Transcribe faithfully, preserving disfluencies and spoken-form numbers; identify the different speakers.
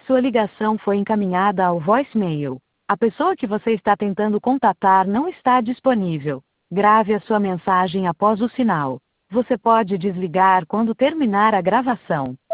Speaker 1: Sua ligação foi encaminhada ao voicemail. A pessoa que você está tentando contatar não está disponível. Grave a sua mensagem após o sinal. Você pode desligar quando terminar a gravação.